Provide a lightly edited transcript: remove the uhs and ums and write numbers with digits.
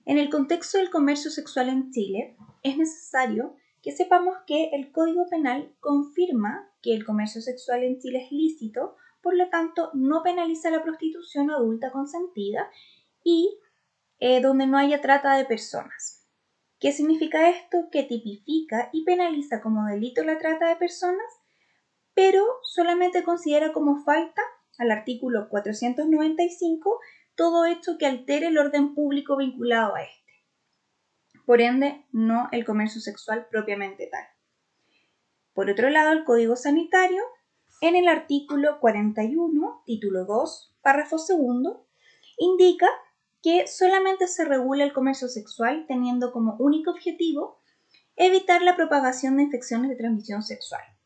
En el contexto del comercio sexual en Chile, es necesario que sepamos que el Código Penal confirma que el comercio sexual en Chile es lícito, por lo tanto no penaliza la prostitución adulta consentida y donde no haya trata de personas. ¿Qué significa esto? Que tipifica y penaliza como delito la trata de personas, pero solamente considera como falta al artículo 495 todo hecho que altere el orden público vinculado a este. Por ende, no el comercio sexual propiamente tal. Por otro lado, el Código Sanitario, en el artículo 41, título 2, párrafo segundo, indica que solamente se regula el comercio sexual teniendo como único objetivo evitar la propagación de infecciones de transmisión sexual.